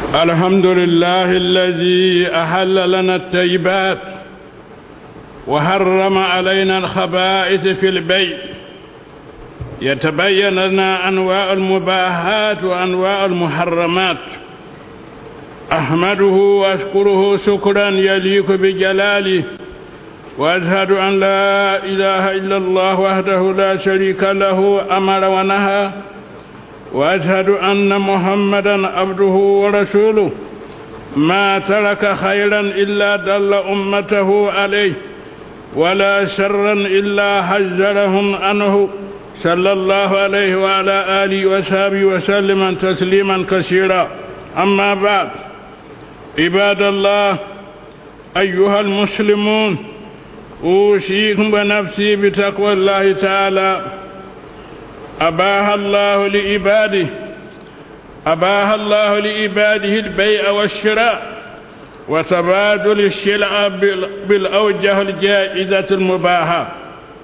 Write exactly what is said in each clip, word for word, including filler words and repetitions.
الحمد لله الذي أحل لنا الطيبات وحرم علينا الخبائث في البيع، يتبين لنا أنواع المباحات وأنواع المحرمات. أحمده وأشكره شكرا يليق بجلاله، وأشهد أن لا إله إلا الله وحده لا شريك له أمر ونهى، وأشهد أن محمدا عبده ورسوله ما ترك خيرا إلا دل أمته عليه، ولا شرا إلا حذرهم عنه، صلى الله عليه وعلى آله وصحبه وسلم تسليما كثيرا. أما بعد، عباد الله أيها المسلمون، أوصيكم ونفسي بتقوى الله تعالى. أباح الله لعباده أباح الله لعباده البيع والشراء وتبادل السلع بالأوجه الجائزة المباحة.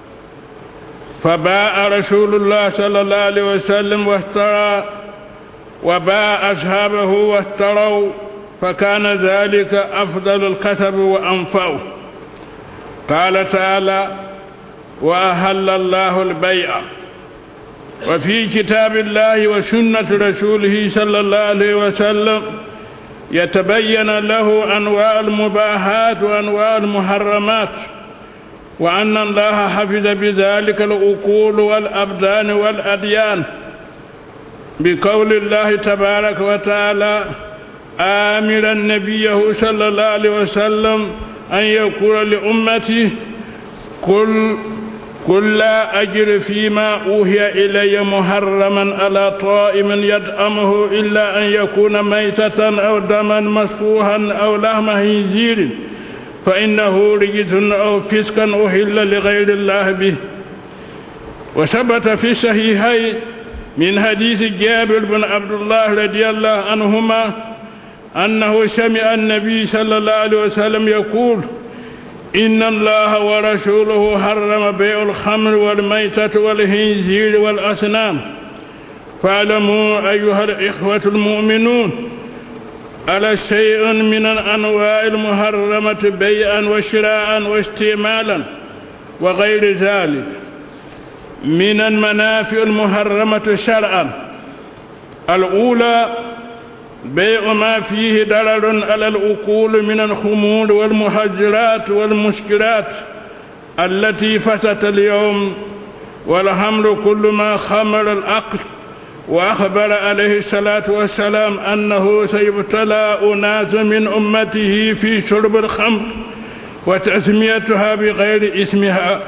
فباع رسول الله صلى الله عليه وسلم واشترى، وباع أصحابه واشتروا، فكان ذلك أفضل الكسب وأنفعه. قال تعالى: وأحل الله البيع. وفي كتاب الله وسنة رسوله صلى الله عليه وسلم يتبين له أنواع المباحات وأنواع المحرمات، وأن الله حفظ بذلك العقول والأبدان والأديان، بقول الله تبارك وتعالى آمرا نبيه صلى الله عليه وسلم أن يقول لأمته: قل قل لا أجر فيما أوحي إلي محرما على طائم يطعمه إلا أن يكون ميتة أو دما مسفوحا أو لحم خنزير فإنه رجس أو فسقا أحل لغير الله به. وثبت في الصحيحين من حديث جابر بن عبد الله رضي الله عنهما أنه سمع النبي صلى الله عليه وسلم يقول: إن الله ورسوله حرم بيع الخمر والميتة والخنزير والأصنام. فاعلموا أيها الإخوة المؤمنون على شيء من الأنواع المحرمة بيعا وشراء واستعمالا وغير ذلك من المنافع المحرمة شرعا. الأولى بيع ما فيه ضرر على العقول من الخمور والمحجرات والمسكرات التي فتت اليوم، والخمر كل ما خمر العقل. وأخبر عليه الصلاة والسلام أنه سيبتلى أناس من أمته في شرب الخمر وتسميتها بغير اسمها.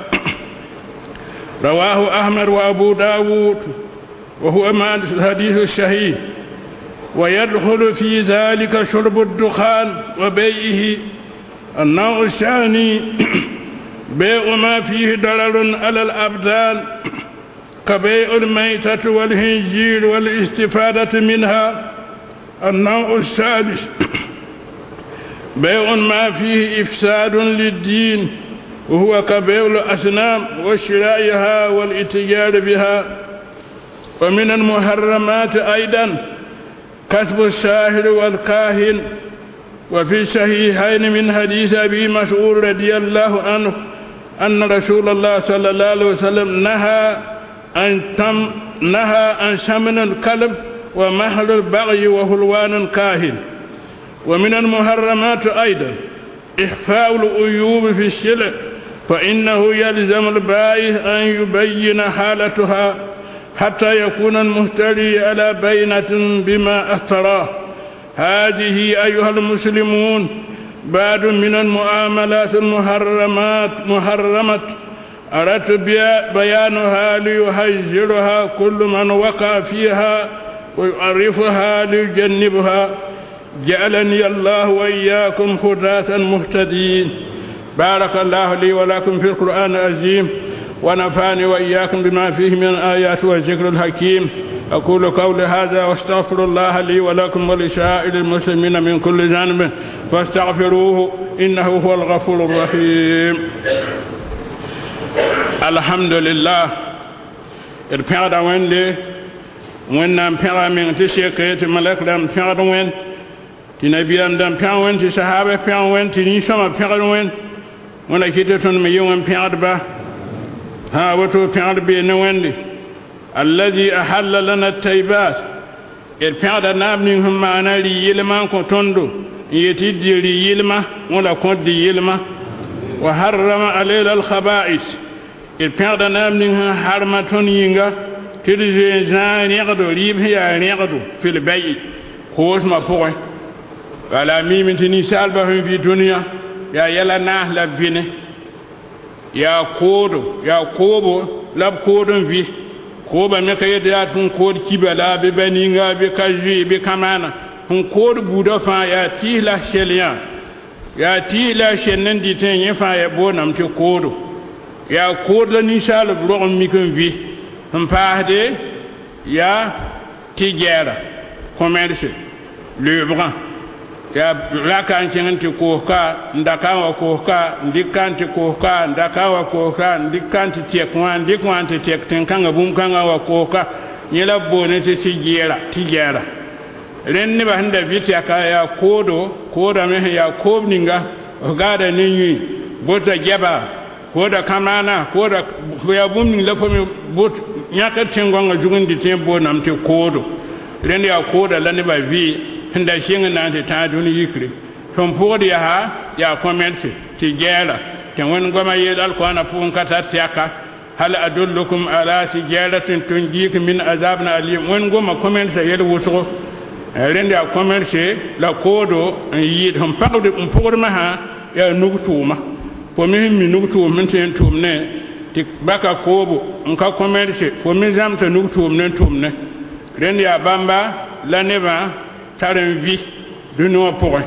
رواه أحمد وأبو داود، وهو ما الحديث الصحيح. ويدخل في ذلك شرب الدخان وبيعه. النوع الثاني بيع ما فيه ضرر على الأبدان كبيع الميتة والخنزير والاستفادة منها. النوع الثالث بيع ما فيه إفساد للدين، وهو كبيع الأصنام وشرائها والاتجار بها. ومن المحرمات أيضا كسب الساحر والكاهن. وفي الصحيحين من حديث أبي مسعود رضي الله عنه أن رسول الله صلى الله عليه وسلم نهى عن تم نهى عن شمن الكلب ومهر البغي وهلوان الكاهن. ومن المحرمات أيضا إخفاء العيوب في السلع، فإنه يلزم البائع أن يبين حالتها حتى يكون المشتري على بينة بما اشتراه. هذه أيها المسلمون بعض من المعاملات المحرمات محرمة أردت بيانها ليحذرها كل من وقع فيها ويعرفها ليجنبها. جعلني الله وإياكم هداة مهتدين. بارك الله لي ولكم في القرآن العظيم، ونفعني وإياكم بما فيه من الآيات والذكر الحكيم. أقول قولي هذا واستغفر الله لي ولكم ولسائر المسلمين من كل ذنب فاستغفروه إنه هو الغفور الرحيم. الحمد لله. البيع وين لي وين نام بيع من تشيكت ملك دام بيع وين ti nabiyam dan pẽg wẽn tɩ sahaba pẽg wẽn tɩ nin-sõma pẽgd wẽn wẽna kɩtɩ tõnd me yɩ wẽn pẽgdba ها وتو بيعد بين وندي الذي أحل لنا الطيبات البيعد نام منهم معنا ليلما كنتندو يتدي ليلما ولا كنت يلما وحرم علينا الخبائث البيعد نام منهم حرمة ينغا تدي زان يغدو ليب هي يغدو في البيع خوش ما فوق ولا ميم تنسال بهم في الدنيا يا يلا نهلا فيني ya kodo ya kobo lab kodon vi koba me kay da tun kod kibala be baninga be kaji be kamana hun kod buda fa ya tihla sheliya ya tihla shennen diten ye fa ya bonam te kodo ya kodo ni shal bro mi kan vi hum paade ya tijera commerce le bran ya lakan cingin ti koka ndaka wa koka ndikan ti koka ndaka wa koka ndikan ti tekwa ndikwan ti tek tin kanga bum kanga wa koka nyela bone ti tijera tijera ren ni ba handa viti aka ya kodo koda me ya kobninga gada ninyi bota jeba koda kamana koda ya bum ni la fomi bot nyaka tingonga jugundi tembo nam ti kodo ren ya koda la ni ba vi handa shinga na ta duni yikri ton podi ya ha ya commerce ti gela tan won goma yel alqur'ana pun kata tiaka hal adullukum ala tijaratin tunjikum min azabin alim won goma commerce yel wuso rende ya commerce la kodo yi hum pagde um pogorma ha ya nugtuma po mi mi nugtum min ten tumne ti baka kobo um ka commerce po mi zamta nugtum nen tumne rende ya bamba la neba tarin vi duno pour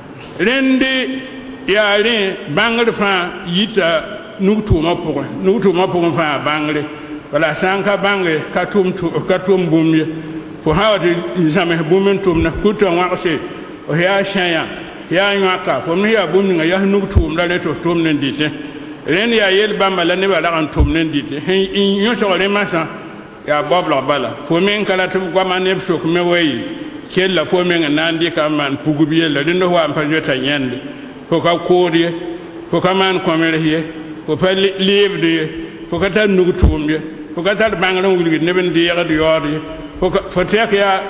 rende yaare bangre fa yita nugtu ma pour nugtu ma pour fa bangre wala sanka bangre katum tu katum bumye pour hawde jamais bumen tum na kuto ngakse o ya shaya ya nyaka fo mi ya bumni ya nugtu la le to tum nen dite ren ya yel bamba la ne bala kan tum nen dite in nyo so le masa ya boblo bala fo min kala tu kwa mane sok me wayi kella fo men nandi ka man pugubiye la dindo wa ampa jota nyande ko ka kodi ko ka man komerhiye ko fa livde ko ka tan nugu tumbe ko ka tar bangalo wulgi neben di yaga di yodi ko fo tek ya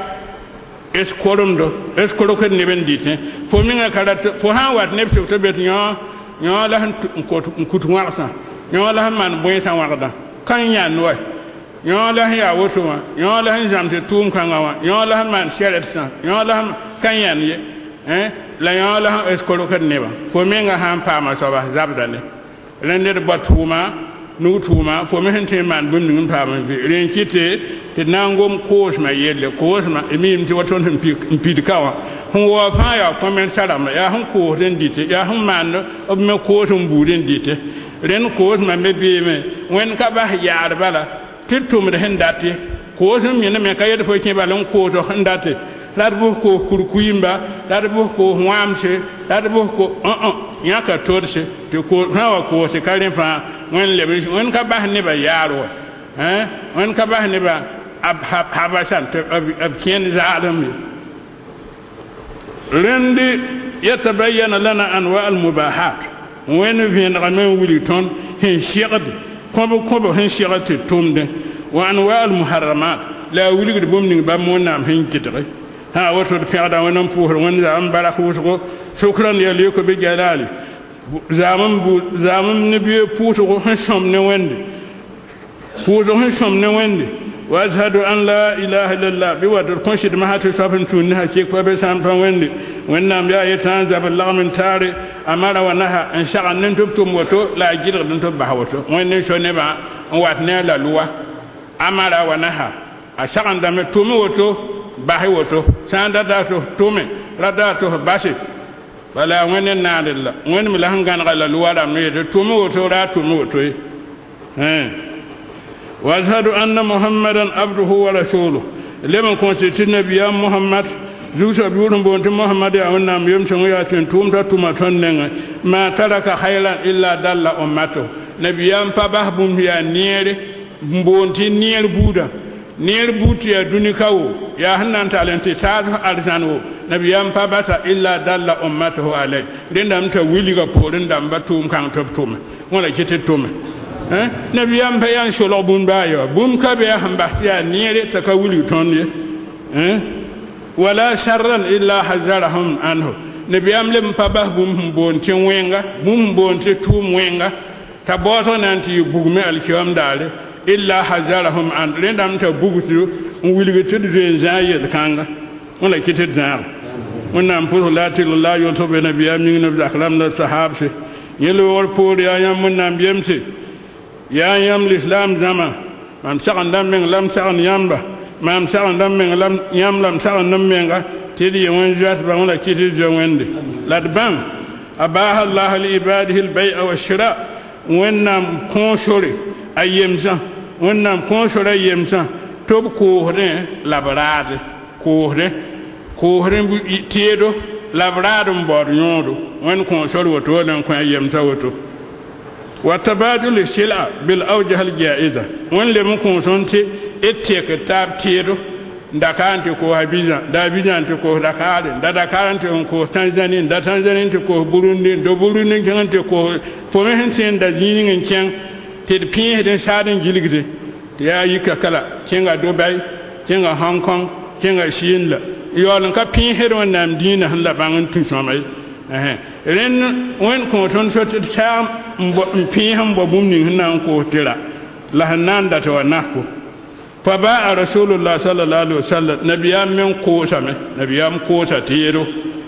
eskorum do eskoro ko neben dite fo men kala fo ha wat ne to bet nyo nyo la han ko kutu ngasa nyo la han man boy san warda kan yan wa yon la ya woto wa yon la han jamte tum kanga wa yon la han man sheret sa yon la han kanyan ye hein la yon la han eskolo kan neba fo menga han pa ma so ba zabdane len de batuma nu tuma fo me hente man bun ngum pa ma fi ren kite te nangom koos ma yelle koos ma emi mti waton him pi kawa hun wo fa ya komen salam ya hun ko den dite ya hun man ob me koos mbu den dite ren koos ma me bi me wen ka ba yaar bala titum de hendati ko zum mi ne me kayede fo ke balon ko to hendati larbu ko kurkuyimba larbu ko huamse larbu ko uh uh nyaka torse to ko hawa ko se kalen fa wen le wen ka bah ne ba yaro hein wen ka bah ne ba ab habasan to ab ken zaalam rendi yatabayyana lana anwa al mubahat wen vien ramen wuli ton hin shirdi kobo kobo hin shirati tumde wa anwa al muharramat la wuligde bomni ba monam hin kitre ha wato de fiada wonon pour won za am baraku wusko shukran ya liko be jalali zaman bu zaman ne biye puto ko hin som ne wende puto hin som ne wende wa ashhadu an la ilaha illallah bi wa dor konshid ma hatu sabin tunni ha ke ko be sam pan wende wonnam ya yetan zabal lagmin tare amara wa naha an sha'an nan tubtum wato la jidr dan to bahawato wonne so ne ba wat ne la luwa amara wa naha a sha'an da me tumi wato bahi wato sanda da to tumi rada to bashi wala wonne nadilla wonne mi la hangan la luwa da me to tumi wato ra tumi wato eh wa ashhadu anna muhammadan abduhu wa rasuluhu leman kunti tinnabiya muhammad zuwa biurum bonti muhammad ya wannan yom tun ya tin tumta tuma tonnen ma taraka khairan illa dalla ummatu nabiyam pa bahbum ya niere bonti nier buda neer buti ya dunika wo ya hannan talenti ta arjan wo nabiyam pa bata illa dalla ummatuhu alay rindam ta wili ga porin dam batum kan toptum wala kete tum eh nabiyam pa yan sholo bun ba yo bun ka be hamba ya neer ta ka wili tonye eh wala sharran illa hazarahum anhu nabiyam lem pa ba bum bon tin wenga bum bon te tum wenga ta boto nanti bugme alkiyam dale illa hazarahum an rendam ta bugutu wulga tudde zayed kanga wala kitet zar wannan pour la tillah yoto be nabiyam ni nabi akram la sahabse yelo wor pour ya yam mun biyamse ya yam l'islam zama man sagan dam men lam sagan yamba man sagan dam men lam yam lam sagan nam menga tedi won jat ba wala kitet jongende ladban abaha allah li ibadihi al bay'a wa shira wannan konshore ayemza wannan konshore ayemza tob kohre labrade kohre kohre bu tiedo labrade mbor nyodo wan konshore woto nan ko ayemza woto watabadul shila bil awjah al jaiza wan le mun konsonte etteke tab tiedo ndakante ko habiza da bizante ko dakare da dakarante ko tanzania da tanzania ko burundi do burundi ngante ko po men sen da jini ngen te pin den saden jiligde ya yika kala kinga dubai kinga hong kong kinga shinla yolon ka pin hedon nam dina halla bangan tu somay eh ren wen ko ton so te cham mbo pin ham bo bumni nan ko tira la hanan da to nako فباء رسول الله صلى الله عليه وسلم نبيام من قوسا نبيام قوسا تيرو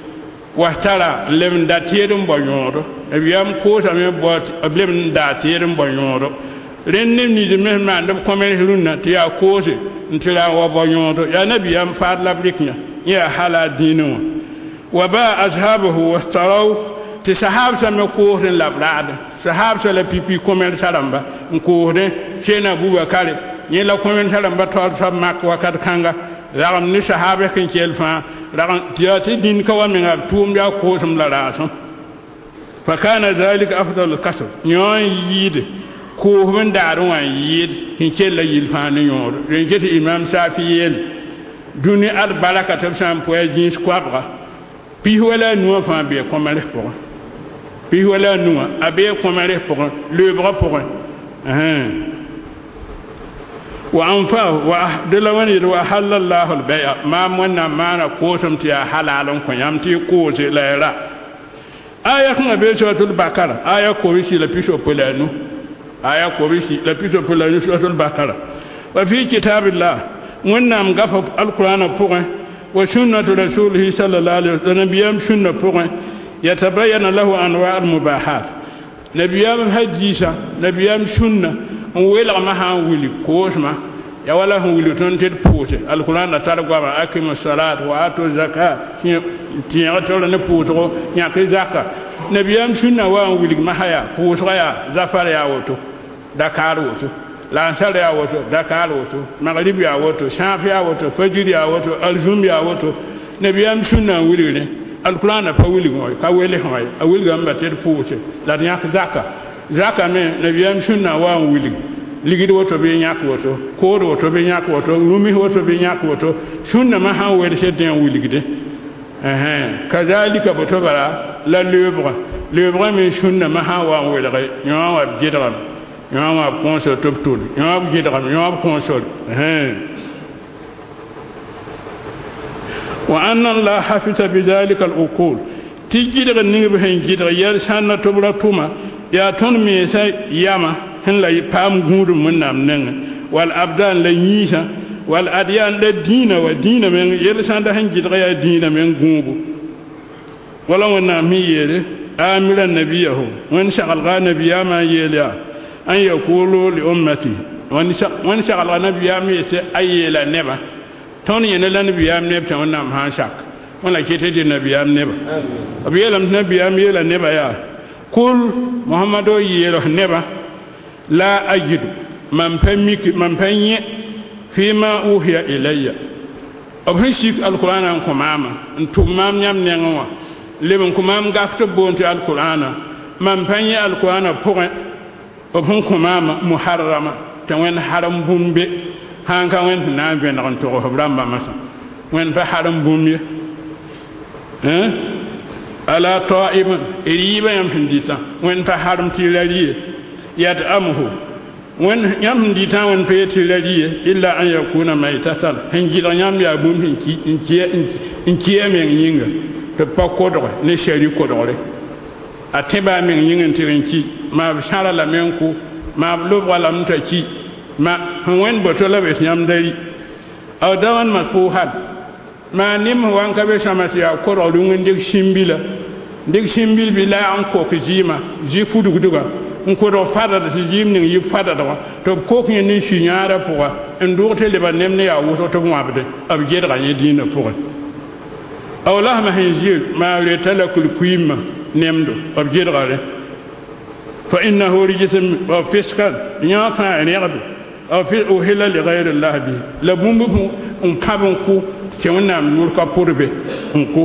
واحترى لم دا تيرو بنيورو نبيام قوسا من بوت لم دا تيرو بنيورو رنم نيد من ما ندب كومن هلونا تيا قوسي نتلا وبنيورو يا نبيام فاد لابريكنا يا حالا دينو وباء أصحابه واستروا تسحاب سمي قوسن لابراد سحاب سلا بيبي كومن سلامبا نقوسن شينا بوبا كاري yela komen talam bator sab mak wakat kanga ragam ni sahaba kin kelfa ragam tiyati din ka wa min tum ya ko sum la raso fa kana dhalika afdal kasb nyon yid ko men daru wan yid kin kella yil fa ni yor ren kete imam safiyel duni al baraka tab sam po jins kwabra pi wala no fa be komare pour pi wala no abe komare pour le bras pour hein وأنفاه وأحدلوني وحل الله البيع ما منا ما نقوسم تيا حلال كنيم تي قوس لا لا آية كنا بيسوة البقرة آية كويسي لبيسو بلانو آية كويسي لبيسو بلانو سورة البقرة وفي كتاب الله منا مغفى القرآن بوغن وسنة رسوله صلى الله عليه وسلم بيام سنة بوغن يتبين له أنواع المباحات نبيام حديثة نبيام سنة ويلا ما هان ويلي كوسما يا ولا هو ويلي تنتد بوسه القرآن تارجوا أكيم الصلاة وآتوا الزكاة تيا تقول نبوتو يا كزكاة نبيام سنة وان ويلي ما هيا بوسوا يا زفر يا وتو دكار وتو لانسال يا وتو دكار وتو مغرب يا وتو شاف يا وتو فجر يا وتو الزوم يا وتو نبيام سنة ويلي القرآن فويلي موي كويلي موي أويلي هم بتر بوسه لا نيا كزكاة zaka me nabiyam sunna wa wili ligidi woto be nyak woto kodo woto be nyak woto rumi woto be nyak woto sunna ma ha wede sedden wiligide eh kazalika botobara la lebre lebre me sunna ma ha wa wede nyawa wa bidram nyawa wa konso toptul nyawa wa bidram nyawa wa konso eh wa anna allah hafita bidhalika al-uqul tijidra ningi hen jidra yar sanna tobra tuma ya ton me sai yama hin la pam gudu mun nam nan wal abdan la yisa wal adyan da dina wa dina men yelsan da han gidra ya dina men gubu wala wana mi yele amira nabiyahu wan shaqal ga nabiya ma yela an yaqulu li ummati wan shaq wan shaqal nabiya mi te ayela neba ton yene la nabiya neba tan nam ha shaq wala kete di nabiya neba abiyelam nabiya mi yela neba ya قل محمد يره نبا لا أجد من فمك من فني فيما أوحي إلي أبهشك القرآن كماما أنتم مام يام نعوا لمن كمام غفت بونت القرآن من فني القرآن بوغ أبهم كماما محرمة تون حرم بومبي han ka wen na ben ron to ho bramba masa wen fa haram bumye hein ala ta'im riba yam hindita wen fa haram tilariye yad amhu wen yam hindita wen fa tilariye illa an yakuna maitatan hinjira yam ya bum hinki inki inki men yinga to pa kodore ne sheri kodore ateba men yingen tirinki ma shara la menku ma lo wala mutaki ma wen botola bet yam dari aw dawan masfuhan ma nim wan ka be shamati ya koro dungun dik shimbila dik shimbil bila an ko kjima ji fudu guduga on ko do fada da jim ning yi fada da to ko kin ni shi nyaara poa en do tele ba nemne ya wuto to mo abde ab jeda ga ni dina poa aw lahma hinjir ma le talakul kuima nemdo ab jeda ga fa innahu rijsun wa fiskan nya fa en yaqdu aw fi uhilla li ghayri allah bi la bumbu on kabon ku كونام نوركا بوربي انكو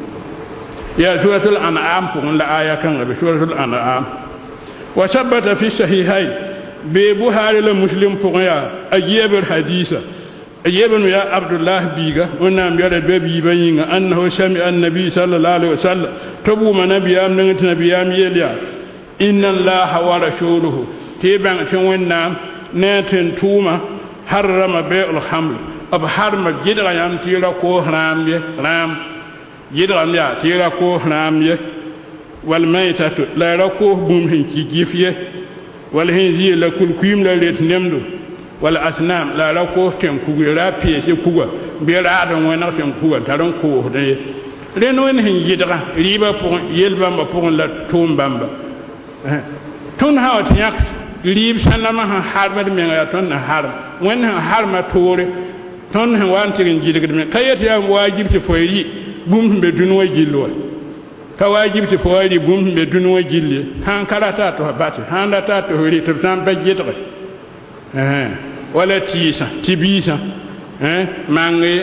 يا سورة الأنعام فقل آية كان بسورة الأنعام وثبت في الصحيحين ببخاري المسلم فقيا أجيب الحديث أجيب يا عبد الله بيغا ونام يرد بيبي بينغا أنه سمع النبي صلى الله عليه وسلم تبو من نبي أم نغت نبي أم يليا إن الله ورسوله تيبان شوينام ناتن توما حرم بيع الخمر ab harma gidra yam tira ko ramye ram gidra ya tira ko ramye wal maytatu la ra ko bum hin ki gifye wal hinzi la kul kuim la ret nemdo wal asnam la ra ko ten ku ra pie se kuga be ra don wona ten kuga taron ko de reno en hin gidra riba pour yelba ma pour la tombamba ton hawt yak rib sanama harma de menga ton na har wen harma tore ton he wantirin jilgid me kayati am wajibti foyri bum be dunwa jillo ka wajibti foyri bum be dunwa jille han karata to bati han data to hori to tan bajetre eh wala tisa tibisa eh mangi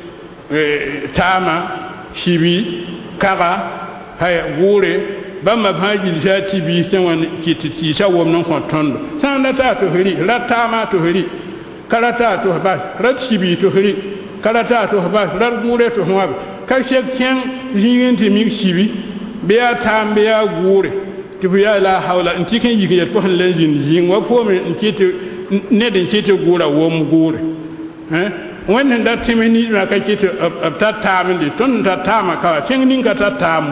tama shibi kara hay gure bamba bajil ja tibisa wan kiti tisa wom non kon tondo san data to hori ratama to hori karata to bas rat shibi to hri karata to bas rar gure to hwa ka shek ken jingenti mi shibi biya tambe ya gure ti biya la hawla inti ken yike yet fo han jin jing wa fo me nkite ne den kite gura wo mu gure eh wannan da timini na ka kite ta taminde ton ta tama ka ken nin ka ta tamu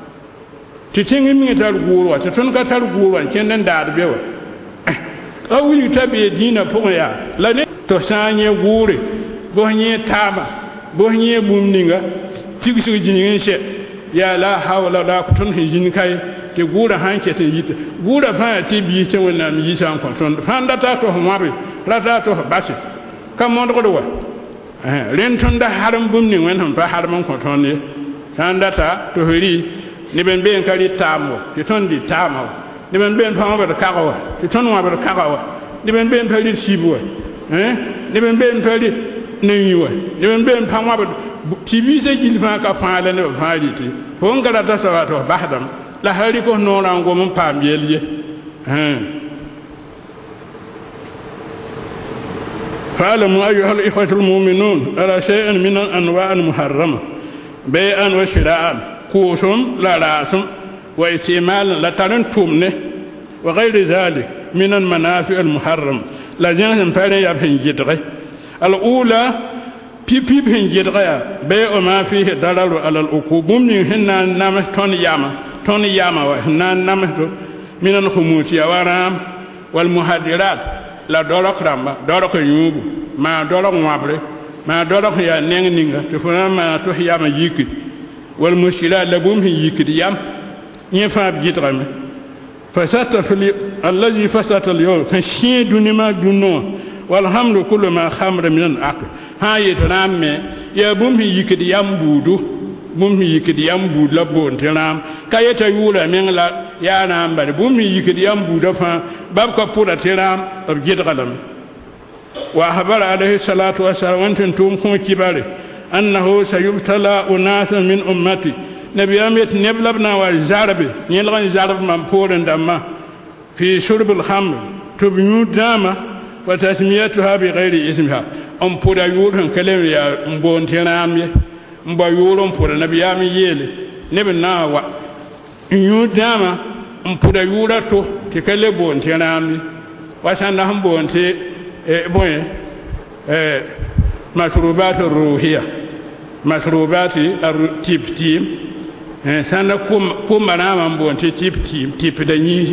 ti tin mi tar gurwa ti ton ka tar gurwa ken nan da bewa awi tabe dina poya la ne to sanye gure bo nye tama bo nye bumninga tigsu jinin she ya la hawla la kutun hijin kai ke gura hanke te yita gura fa ti bi te wona mi yisa ko ton fanda ta to mabe la ta to basi kam mon ko do wa eh ren ton da haram bumni wen hon fa haram ko ton ne fanda ta to hiri ni ben ben kali tamo ti ton di tamo ni ben ben fa ba ka ko ti ton wa ba ka ko ni ben ben pali sibo eh ni ben ben pali niwa ni ben ben fa wa ba ti bi se gil fa ka fa la ne fa di ti ho ngara ta sa to bahdam la hari ko no ran go mun pam yelje eh فاعلموا أيها الإخوة المؤمنون على شيء من الأنواع المحرمة بيعا وشراء كوسم لا راسم واستعمال لا تنتمنه وغير ذلك من المنافع المحرم لا جنس فاري يبهن جدغي الأولى بي بي بهن جدغي بيع ما فيه ضرر على العقوب من هنا نامه تون ياما تون ياما وهنا نامه من الخموس ورام والمهدرات la dorok ramba dorok yubu ma dorok wabre ma dorok ya neng ninga to fona ma to ya ma yiki wal mushkila la bum hi yiki yam ni fa bi jitrame fasata fil allazi fasata al yawm fa shidu nima dunno wal hamdu kullu ma khamra min al aql ha yitrame ya bum hi yiki yam budu bum hi yiki yam budu la bon tiram kayeta yula men la ya na mbare bum hi yiki yam budu fa bab ko pura tiram ab jidgalam wa habara alayhi salatu wassalam antum tum kum kibare annahu sayubtala unas min ummati nabiyamit neblabna wa zarbi nyelgan zarb man poren damma fi shurbil khamr tubnu dama وتسميتها بغير اسمها أم بودا يورهم كلام يا مبونتنا أمي مبا يورهم بودا نبي أمي يلي نبنا وا يوداما أم بودا يوراتو تكلم بونتنا أمي وسنهم بونتي بوين مشروبات الروحية مشروبات التيب تيم سنة كم كم أنا من بونتي تيب تيم تيب دنيجي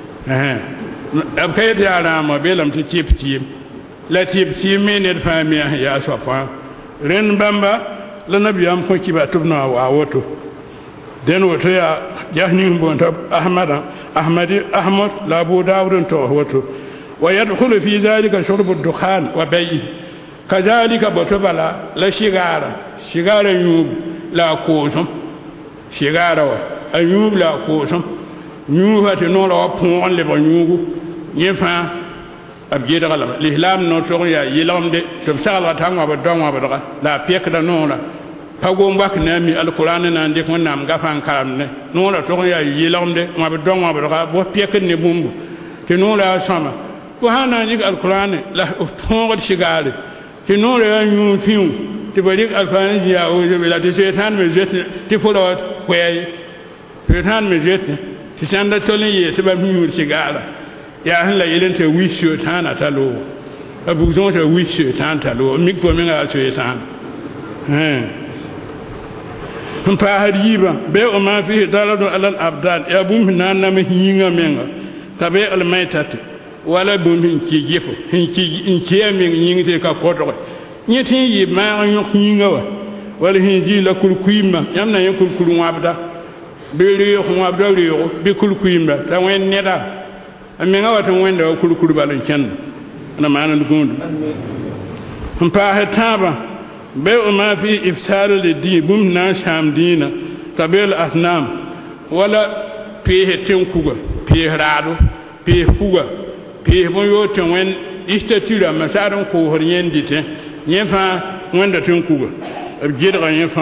أبكيت على ما بيلم تيب تيم لا تيب تيم من الفامية يا صفا رن بامبا لنا بيام كي بتبنا وعوتو دين وتيا جهنم بونت أحمد أحمد أحمد لا بوداود توهوتو ويدخل في ذلك شرب الدخان وبيع كذلك بتبلا لا شجارة شجارة يوب لا كوسم شجارة يوب لا كوسم يوب هتنور أبوان لبنيوب يفهم أبجد غلبة الإسلام نوتوريا يلام ده تبصر على ثانوا بدون وبدرا لا بيك دنورا فقوم بك نامي القرآن نانديك من نام غفان كلامه نورا توريا يلام ده ما بدون وبدرا بو بيك نبوم تنورا سما وهنا نيك القرآن لا فوق الشجارة تنورا يوفيو تبارك القرآن يا أوجب لا تسيطان مزيت تفلوت كوي سيطان مزيت تساند تولي تبى ميور الشجارة يا هلا يلين تويش سيطان أتلو أبوزون تويش سيطان تلو ميك فمين على سيطان ها هم فهريبا بيع ما فيه دلالة على الأبدان يا بوم نانا مهينة منها تبيع الميتات wala bun hin ci jefo hin ci in ci ami ngi te ka ko to nyeti yi ma nyo hinga wa wala hin ji la kul kuima yam na yakul kul wabda be ri yo wabda ri yo be kul kuima ta wen neda ami nga wata wen da kul kul balan ken na ma nan gundu hum pa hataba be o ma fi ifsal li di bum na sham dina tabel asnam wala pe hetin kuga pe rado pe kuga pe mo yoto wen istatira masaran ko horyen dite nyefa wanda tun kuga abjira nyefa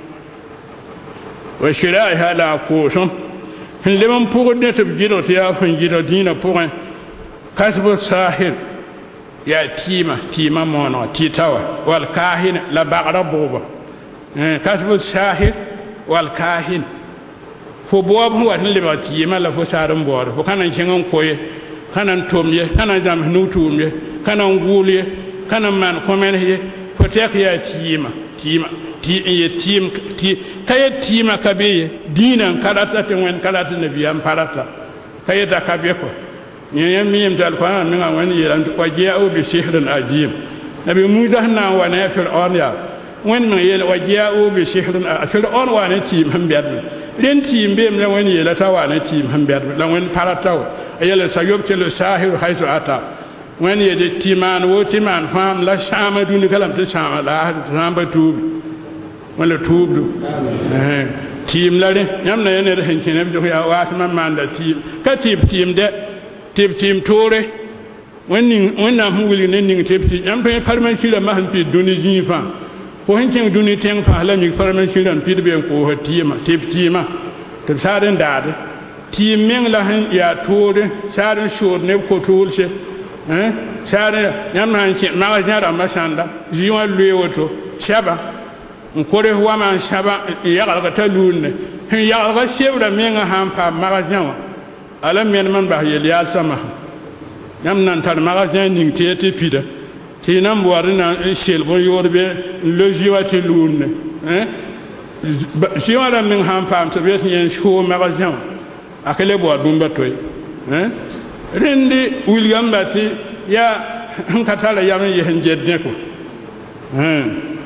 wa shira'i hala ko son leman pour ne te bjira ya fan jira dina pour kasbu sahir ya tima tima mono titawa wal kahin la baqra buba kasbu sahir wal kahin fo bobu wat le ba tima la fo saram bor fo kanan chengon koye kanan tomye kanan jam nutumye kanan gulye kanan man komen ye fo tek ya tima tima ti ye tim ti kay tima kabe dinan karata te wen karata nabiyam parata kay ta kabe ko nyem miyem dal ko an nga wen yelam ko ja'u bi sihrin ajim nabi musa na wa na fir'aun ya wen ma yel wa ja'u bi sihrin fir'aun wa na tim hambiyat len tim be la wen yela ta wa na tim hambiyat la wen parata ayela sayob te le sahir haythu ata wen yede timan wo timan fam la shama duni kalam te shama la hamba tu wala tuubdu eh tim la de nyam na yene de henkene bi ya watma manda tim ka tim tim de tim tim tore wonni wonna hunguli nen ning tepti nyam pe farman sila ma han pi duni jifa ko henken duni ten fa la mi farman sila pi de be ko hatima teptima to saden dade tim men la han ya tore saden shor ne ko tolse eh sare nyam na han ma nyara masanda jiwa lewoto shaba nkore huwa man shaba ya ga ta lunne ya ga shebra menga han pa magazin ala men man ba yel ya sama yam nan tar magazin ning te te fida ti nam wari na shel bo yorbe le jiwati lunne hein jiwara men han pa to bet yen show magazin akele bo dumba toy hein rendi william bati ya nkatala yam yen jedde ko hein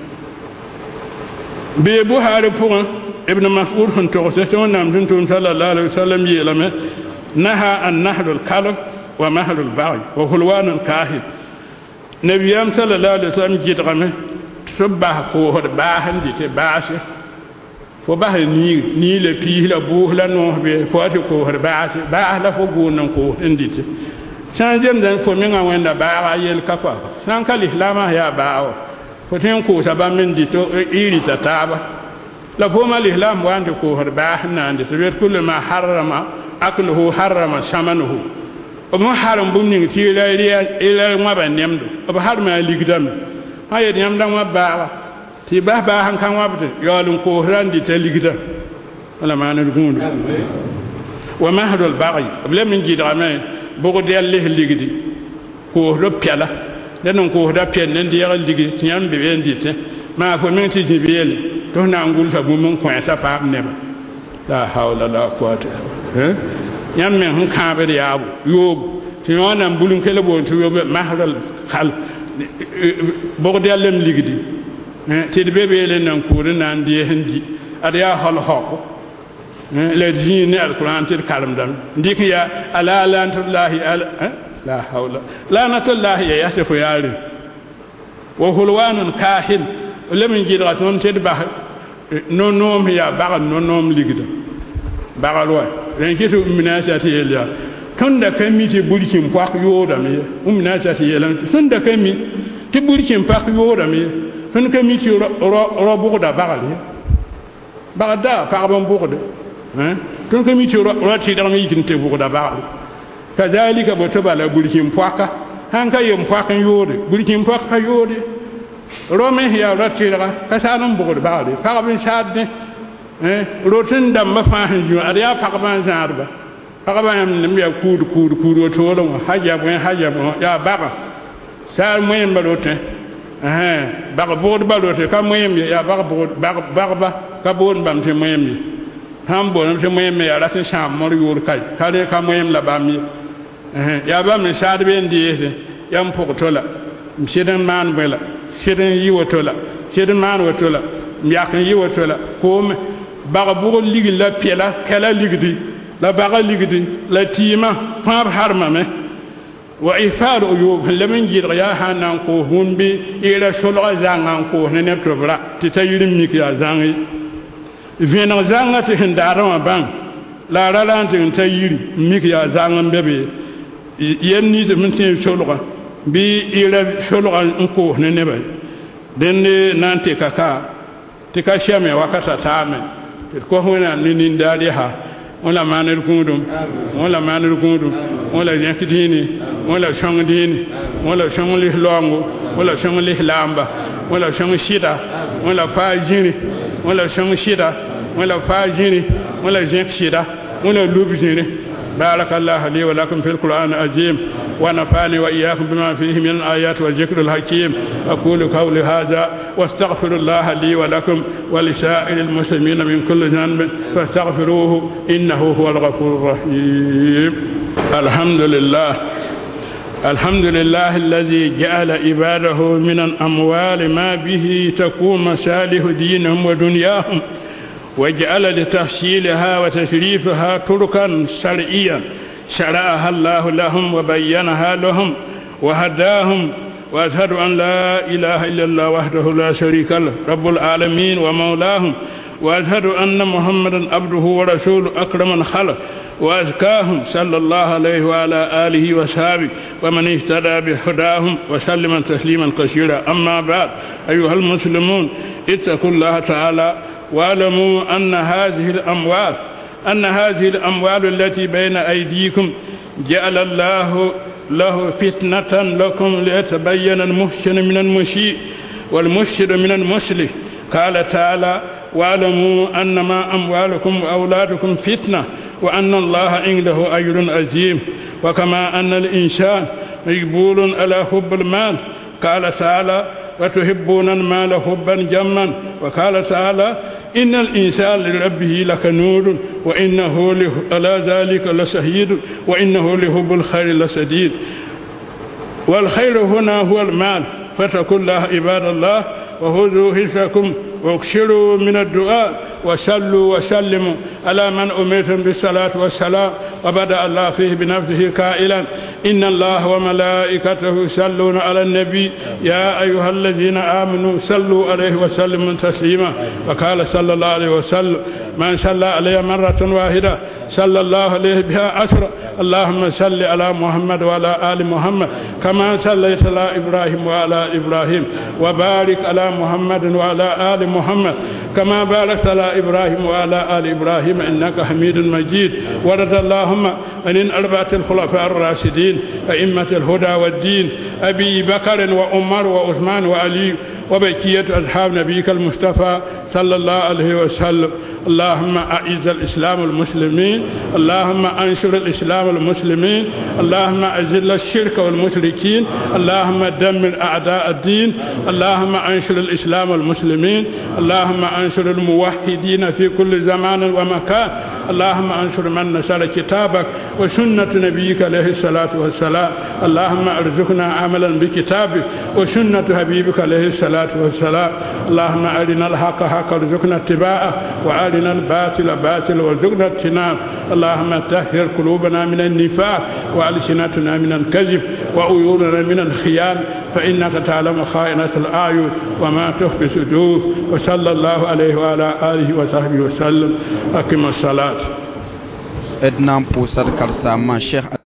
be buhari pour ibn mas'ud hon to se on nam dun tun sallallahu alaihi wasallam yelame naha an nahlu al kalb wa mahlu al baghi wa hulwan al kahin nabiyam sallallahu alaihi wasallam jitame subah ko hod bahan dite baase fo bah ni ni le pi la bu la no be fo ati ko hod baase ba la fo gonan ko indite chanjem dan fo mi nga wenda ba yel kakwa san kal islama ya baawo foten ko saba men dito iri tataba la foma l'islam wande ko har bah nande to wet kullu ma harrama akluhu harrama shamanuhu mo haram bum ning ti la ila ma ba nemdo ba har ma ligdam ha ye nyam dan wa ba ti ba ba han kan wa bute yolun ko randi ta ligda wala ma na gundu wa mahdul baghi bla min jidra ma bogo de Allah ligdi ko do piala den ko da pen den de yagal ligi nyam be ben dit ma fo min ti jibel to na ngul fa bum ko ta pa ne ba la hawla la quwwata eh nyam men hun ka be ya yob ti wona bulun kele bon to yob mahdul khal bogo de Allah ligdi ti de bebe le nan ko nan de hendi ada ya hal hako le dini alquran tir kalam dam ndik ya ala lantullahi ala la hawla lanatullahi ya yasifu yari wa hulwanun kahin lemin jidra ton ted ba non nom ya ba non nom ligida bagalwa ren kitu minasati elia tunda kami ti burkin pak yoda me minasati elan tunda kami ti burkin pak yoda me tun kami ti ro bugoda bagali bagada pakabon bugoda hein tun kami ti ro ti dan yikin te bugoda bagali kazalika botobala burkin paka hanka yem pakan yode burkin paka yode rome ya ratira kasanum bugoda bagali pakabon sadde eh rotin dam ma fahin ju ariya pakban zarba pakban am nim ya kud kud kud to lo haja bo haja bo ya baba sar moyen balote eh baga bod balote ka moyen ya baga bod baga baga ka bod bam te moyen ham bon te moyen ya ratin sham mor yur kai kale ka moyen la bam eh ya bam ni sar be ndiye yam pokotola mseden man bela seden yiwotola seden man wotola myakan yiwotola ko baga bugo ligi la piela kala ligdi la baga ligdi la tima far harma me wa ifar uyub lamin jid ya hanan ko humbi ila shulga zangan ko ne ne tobra ti tayirim mik ya zangi vena zanga ti hindara ban la ralantin tayiri mik ya zangan bebe yenni te min tin shulga bi ila shulga ko ne ne ba den nante kaka ti ka shame wakata tame ko hona nin dali ha wala manir kundum wala manir kundum wala yakdini wala shangdini wala shangli longo wala shangli lamba wala shang shida wala fajini wala shang shida wala fajini wala jek shida wala lubjini بارك الله لي ولكم في القرآن العظيم ونفعني وإياكم بما فيه من الآيات والذكر الحكيم أقول قولي هذا واستغفر الله لي ولكم ولسائر المسلمين من كل ذنب فاستغفروه إنه هو الغفور الرحيم. الحمد لله الحمد لله الذي جعل عباده من الأموال ما به تقوم مصالح دينهم ودنياهم وجعل لتحصيلها وتشريفها طرقا شرعيا شرعها الله لهم وبينها لهم وهداهم وأشهد أن لا إله إلا الله وحده لا شريك له رب العالمين ومولاهم وأشهد أن محمدا عبده ورسوله أكرم الخلق وأزكاهم صلى الله عليه وعلى آله وصحبه ومن اهتدى بهداهم وسلم تسليما كثيرا. أما بعد أيها المسلمون اتقوا الله تعالى واعلموا أن هذه الأموال أن هذه الأموال التي بين أيديكم جعل الله له فتنة لكم ليتبين المحسن من المسيء والمفسد من المصلح. قال تعالى واعلموا أنما أموالكم وأولادكم فتنة وأن الله عنده أجر عظيم. وكما أن الإنسان مجبول على حب المال قال تعالى وتحبون المال حبا جما. وقال تعالى إن الإنسان لربه لكنود وإنه على ذلك لشهيد وإنه لحب الخير لشديد. والخير هنا هو المال فاتقوا الله عباد الله وخذوا حذركم واكثروا من الدعاء وصلوا وسلموا على من أمرتم بالصلاة والسلام. وبدأ الله فيه بنفسه قائلا إن الله وملائكته يصلون على النبي يا أيها الذين آمنوا صلوا عليه وسلموا تسليما. وقال صلى الله عليه وسلم من صلى عليه مرة واحدة صلى الله عليه بها عشر. اللهم صل على محمد وعلى آل محمد كما صليت على إبراهيم وعلى إبراهيم وبارك على محمد وعلى آل محمد كما باركت على إبراهيم وعلى آل إبراهيم إنك حميد مجيد. ورد اللهم عن الأربعة الخلفاء الراشدين أئمة الهدى والدين أبي بكر وعمر وعثمان وعلي وبقية أصحاب نبيك المصطفى صلى الله عليه وسلم. اللهم أعز الإسلام والمسلمين، اللهم أنشر الإسلام والمسلمين، اللهم أذل الشرك والمشركين، اللهم دمر أعداء الدين، اللهم أنشر الإسلام والمسلمين، اللهم أنشر الموحدين في كل زمان ومكان، اللهم أنشر من نشر كتابك وسنة نبيك عليه الصلاة والسلام. اللهم ارزقنا عملا بكتابك وسنة حبيبك عليه الصلاة والسلام. اللهم أرنا الحق حقا وارزقنا اتباعه وأرنا الباطل باطلا وارزقنا اجتنابه. اللهم طهر قلوبنا من النفاق وألسنتنا من الكذب وعيوننا من الخيانة فإنك تعلم خائنة الأعين وما تخفي الصدور. وصلى الله عليه وعلى آله وصحبه وسلم. أقم الصلاة. Edna Poussar Karsama Cheikh